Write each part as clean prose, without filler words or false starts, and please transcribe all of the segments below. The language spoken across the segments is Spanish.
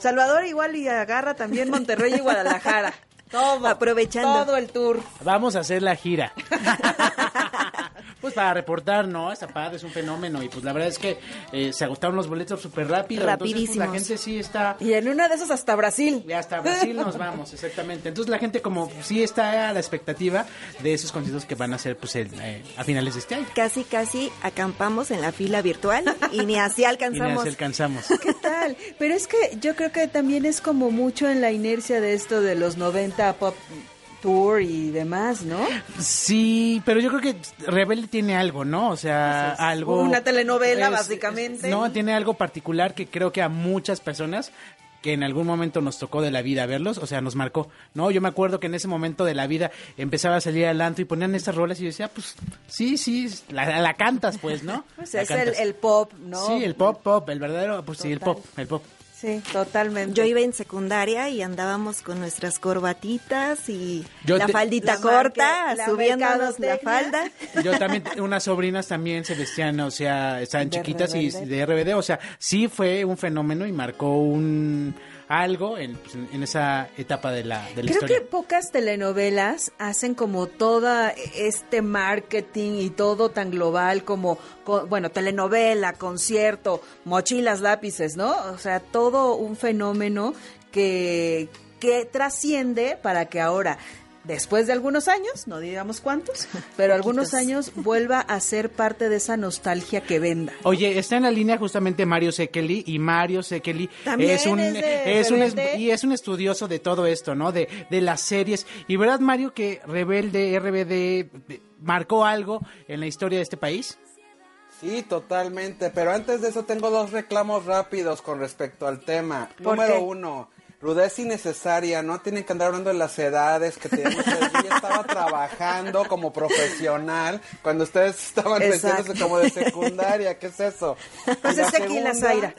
Salvador igual y agarra también Monterrey y Guadalajara. Todo. Aprovechando. Todo el tour. Vamos a hacer la gira. Pues para reportar, ¿no? Esta padre es un fenómeno y pues la verdad es que se agotaron los boletos súper rápido. Rapidísimos. Entonces pues, la gente sí está... Y en una de esas hasta Brasil. Y hasta Brasil nos vamos, exactamente. Entonces la gente como sí está a la expectativa de esos conciertos que van a ser pues a finales de este año. Casi acampamos en la fila virtual y ni así alcanzamos. Y ni así alcanzamos. ¿Qué tal? Pero es que yo creo que también es como mucho en la inercia de esto de los 90 pop tour y demás, ¿no? Sí, pero yo creo que Rebelde tiene algo, ¿no? O sea, algo... Una telenovela, básicamente. No, tiene algo particular que creo que a muchas personas que en algún momento nos tocó de la vida verlos, o sea, nos marcó, ¿no? Yo me acuerdo que en ese momento de la vida empezaba a salir al antro y ponían estas rolas y yo decía, pues, sí, la cantas, pues, ¿no? Pues es el pop, ¿no? Sí, el pop, el verdadero, pues sí, el pop. Sí, totalmente. Yo iba en secundaria y andábamos con nuestras corbatitas y la faldita la corta, la subiéndonos la falda. Yo también, unas sobrinas también se vestían, o sea, estaban chiquitas y de RBD, o sea, sí fue un fenómeno y marcó algo en esa etapa de la historia. Creo que pocas telenovelas hacen como toda este marketing y todo tan global como, bueno, telenovela, concierto, mochilas, lápices, ¿no? O sea, todo un fenómeno que trasciende para que ahora, después de algunos años, no digamos cuántos, pero algunos años vuelva a ser parte de esa nostalgia que venda. Oye, está en la línea justamente Mario Sekeli, y Mario Sekeli también es un estudioso de todo esto, ¿no? De las series. Y verdad, Mario, que Rebelde, RBD marcó algo en la historia de este país. Sí, totalmente, pero antes de eso tengo 2 reclamos rápidos con respecto al tema. ¿Por Número qué? 1, rudez innecesaria, no tienen que andar hablando de las edades que teníamos. Yo ya estaba trabajando como profesional cuando ustedes estaban metiéndose como de secundaria. ¿Qué es eso? Pues es tequila, Zaira.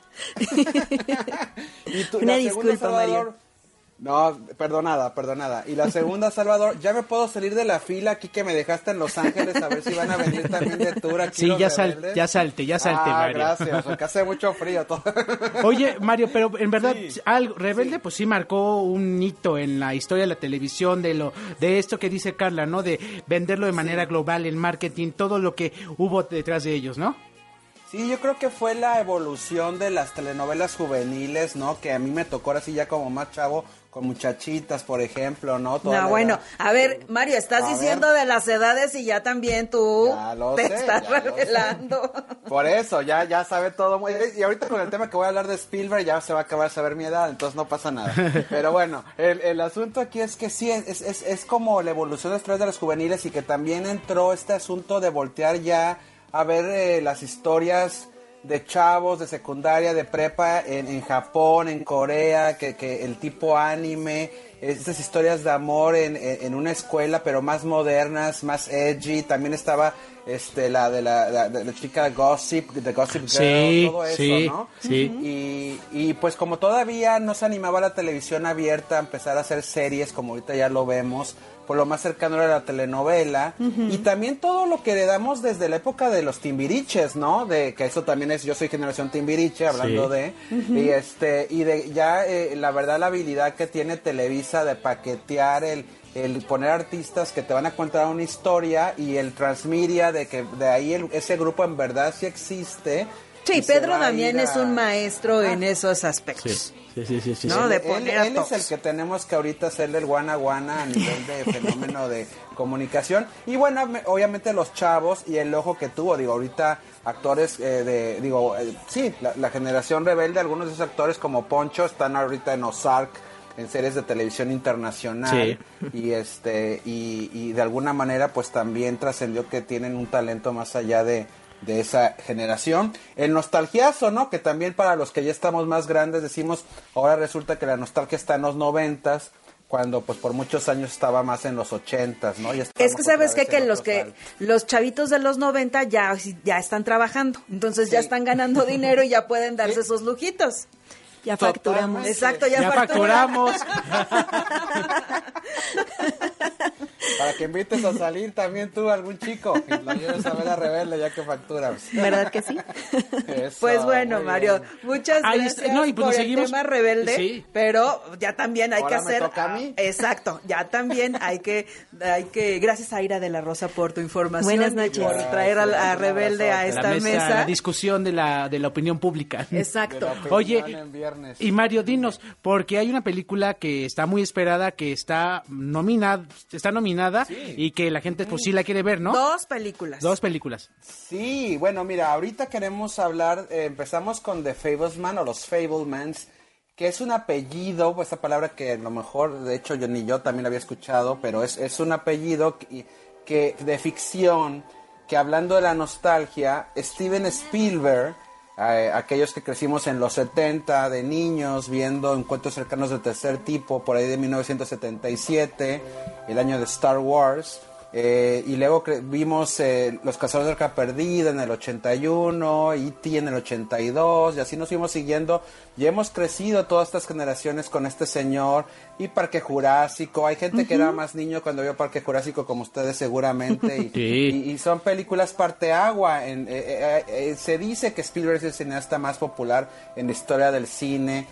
Y tú, Una la disculpa, segunda, Salvador, Mario. No, perdonada. Y la segunda, Salvador, ya me puedo salir de la fila aquí que me dejaste en Los Ángeles a ver si van a venir también de tour aquí. Sí, los ya rebeldes. salte, Mario. Gracias, porque hace mucho frío todo. Oye, Mario, pero en verdad, Sí. Rebelde pues sí marcó un hito en la historia de la televisión, de esto que dice Carla, ¿no? De venderlo de manera global, en marketing, todo lo que hubo detrás de ellos, ¿no? Sí, yo creo que fue la evolución de las telenovelas juveniles, ¿no? Que a mí me tocó así ya como más chavo, con Muchachitas, por ejemplo, ¿no? No, bueno, a ver, Mario, estás diciendo de las edades y ya también tú estás revelando. Por eso, ya sabe todo. Y ahorita con el tema que voy a hablar de Spielberg ya se va a acabar de saber mi edad, entonces no pasa nada. Pero bueno, el asunto aquí es que sí, es como la evolución después de los juveniles y que también entró este asunto de voltear ya a ver las historias de chavos de secundaria, de prepa en Japón, en Corea, que el tipo anime, estas historias de amor en una escuela, pero más modernas, más edgy. También estaba la de la chica Gossip, de Gossip Girl, sí, todo eso, sí, ¿no? Sí. Y pues como todavía no se animaba la televisión abierta a empezar a hacer series, como ahorita ya lo vemos, por lo más cercano era la telenovela, y también todo lo que heredamos desde la época de los Timbiriches, ¿no? De que eso también es, yo soy generación Timbiriche, hablando de, y de ya la verdad la habilidad que tiene Televisa de paquetear el poner artistas que te van a contar una historia, y el transmedia de que de ahí ese grupo en verdad sí existe. Sí, Pedro Damián es un maestro en esos aspectos. Sí. No, de poner él es el que tenemos que ahorita hacerle el guana a nivel de fenómeno de comunicación. Y bueno, obviamente los chavos y el ojo que tuvo, digo, ahorita actores la generación rebelde, algunos de esos actores como Poncho están ahorita en Ozark, en series de televisión internacional, y y de alguna manera pues también trascendió que tienen un talento más allá de esa generación. El nostalgiazo, ¿no? Que también para los que ya estamos más grandes decimos, ahora resulta que la nostalgia está en los 90s, cuando pues por muchos años estaba más en los 80s, ¿no? Es que sabes que los chavitos de los 90 ya están trabajando, entonces ya están ganando dinero y ya pueden darse esos lujitos. Ya facturamos. Totalmente. Exacto, ya facturamos. Para que invites a salir también tú a algún chico y lo lleves a ver a Rebelde ya que facturas. ¿Verdad que sí? Eso, Pues bueno, muy Mario, bien. muchas Ahí gracias está. No, y pues por seguimos. el tema Rebelde, Sí. pero ya también hay Ahora que me hacer... toca a mí. Exacto, ya también hay que... Gracias, Aira de la Rosa, por tu información. Buenas y noches. por traer a Gracias, Rebelde a un esta La mesa. la discusión de la opinión pública. Exacto. De la Oye, opinión en viernes. y Mario, dinos, porque hay una película que está muy esperada, que está nominada y que la gente pues sí la quiere ver, ¿no? Dos películas. Dos películas. Sí, bueno, mira, ahorita queremos hablar, empezamos con The Fablesman o los Fablemans, que es un apellido, pues esta palabra que a lo mejor, de hecho, ni yo también la había escuchado, pero es un apellido que de ficción, que hablando de la nostalgia, Steven Spielberg, aquellos que crecimos en los 70 de niños viendo Encuentros cercanos del tercer tipo, por ahí de 1977, el año de Star Wars, y luego vimos Los Cazadores del Arca Perdida en el 81, E.T. en el 82, y así nos fuimos siguiendo, y hemos crecido todas estas generaciones con este señor, y Parque Jurásico, hay gente que era más niño cuando vio Parque Jurásico como ustedes seguramente, y, Sí. y son películas parteagua, se dice que Spielberg es el cineasta más popular en la historia del cine,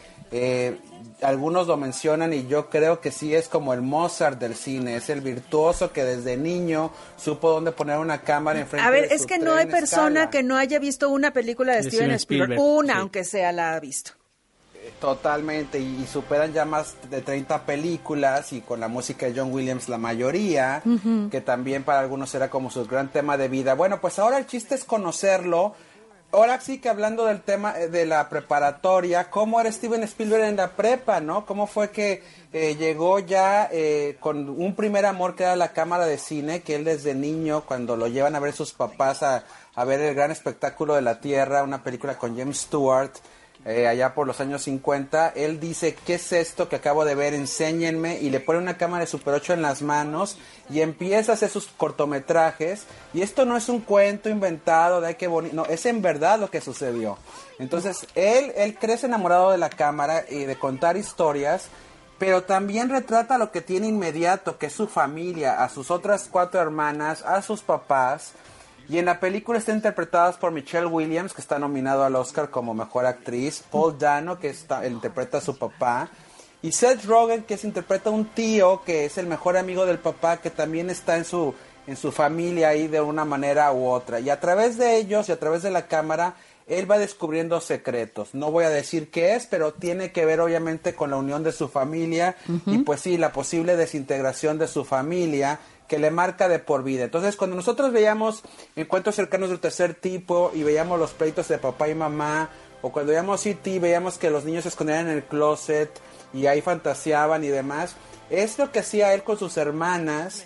algunos lo mencionan y yo creo que sí es como el Mozart del cine, es el virtuoso que desde niño supo dónde poner una cámara enfrente A ver, de es su que no hay tren persona escala. que no haya visto una película de De Steven Steven Spielberg. Spielberg, Una, sí. aunque sea, la ha visto. Totalmente, y superan ya más de 30 películas y con la música de John Williams la mayoría, que también para algunos era como su gran tema de vida. Bueno, pues ahora el chiste es conocerlo. Ahora sí que hablando del tema de la preparatoria, ¿cómo era Steven Spielberg en la prepa, no? ¿Cómo fue que llegó ya con un primer amor que era la cámara de cine, que él desde niño, cuando lo llevan a ver sus papás a ver el gran espectáculo de la Tierra, una película con James Stewart, allá por los años 50, él dice, ¿qué es esto que acabo de ver? Enséñenme, y le pone una cámara de Super 8 en las manos y empieza a hacer sus cortometrajes, y esto no es un cuento inventado de ay, qué bonito, no, es en verdad lo que sucedió. Entonces, él crece enamorado de la cámara y de contar historias, pero también retrata lo que tiene inmediato, que es su familia, a sus otras 4 hermanas, a sus papás. Y en la película están interpretadas por Michelle Williams, que está nominado al Oscar como Mejor Actriz, Paul Dano, que interpreta a su papá, y Seth Rogen, que interpreta a un tío, que es el mejor amigo del papá, que también está en su familia ahí de una manera u otra. Y a través de ellos y a través de la cámara, él va descubriendo secretos. No voy a decir qué es, pero tiene que ver obviamente con la unión de su familia y pues sí, la posible desintegración de su familia, que le marca de por vida. Entonces, cuando nosotros veíamos Encuentros cercanos del tercer tipo y veíamos los pleitos de papá y mamá, o cuando veíamos E.T., veíamos que los niños se escondían en el closet y ahí fantaseaban y demás, es lo que hacía él con sus hermanas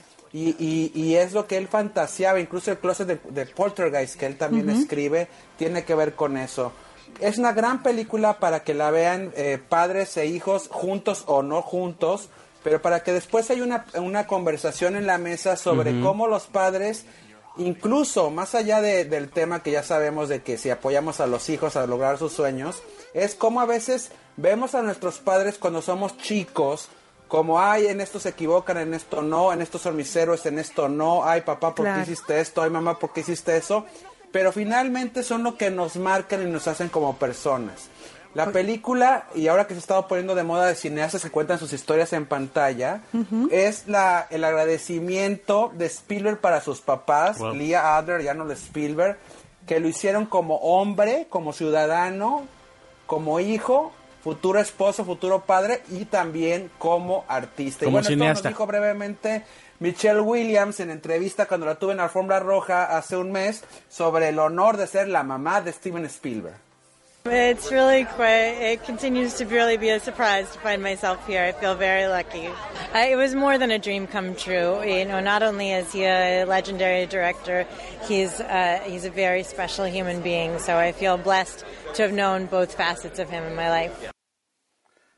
y es lo que él fantaseaba. Incluso el closet de Poltergeist, que él también escribe, tiene que ver con eso. Es una gran película para que la vean padres e hijos, juntos o no juntos, pero para que después haya una conversación en la mesa sobre cómo los padres, incluso más allá del tema que ya sabemos de que si apoyamos a los hijos a lograr sus sueños, es como a veces vemos a nuestros padres cuando somos chicos, como, ay, en esto se equivocan, en esto no, en esto son mis héroes, en esto no, ay, papá, ¿por qué hiciste esto? Ay, mamá, ¿por qué hiciste eso? Pero finalmente son lo que nos marcan y nos hacen como personas. La película, y ahora que se ha estado poniendo de moda de cineastas que cuentan sus historias en pantalla, es el agradecimiento de Spielberg para sus papás, Leah Adler y Arnold Spielberg, que lo hicieron como hombre, como ciudadano, como hijo, futuro esposo, futuro padre y también como artista. Como y bueno, cineasta. esto nos dijo brevemente Michelle Williams en entrevista cuando la tuve en la Alfombra Roja hace un mes sobre el honor de ser la mamá de Steven Spielberg. It's really quite, it continues to really be a surprise to find myself here. I feel very lucky. It was more than a dream come true. You know, not only is he a legendary director, he's a very special human being. So I feel blessed to have known both facets of him in my life.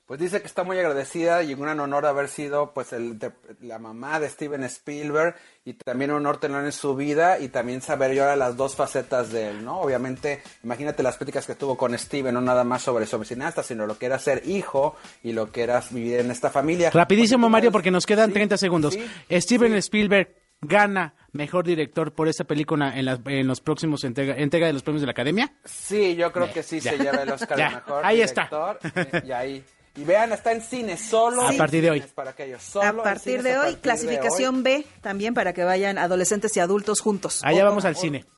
Pues dice que está muy agradecida y un honor haber sido pues la mamá de Steven Spielberg y también un honor tenerlo en su vida y también saber yo ahora las dos facetas de él, ¿no? Obviamente, imagínate las pláticas que tuvo con Steven, no nada más sobre cineasta, sino lo que era ser hijo y lo que era vivir en esta familia. Rapidísimo, Mario, porque nos quedan Sí, 30 segundos. sí, Steven sí. Spielberg gana mejor director por esta película en los próximos entrega de los premios de la Academia. Sí, yo creo que sí Ya. se lleva el Oscar Ya. de mejor Ahí director. Y ahí. Y vean, está en cine solo. A en partir de hoy. cines para aquellos, A solo en partir cines de a hoy, partir de clasificación hoy. B también para que vayan adolescentes y adultos juntos. Allá vamos al cine.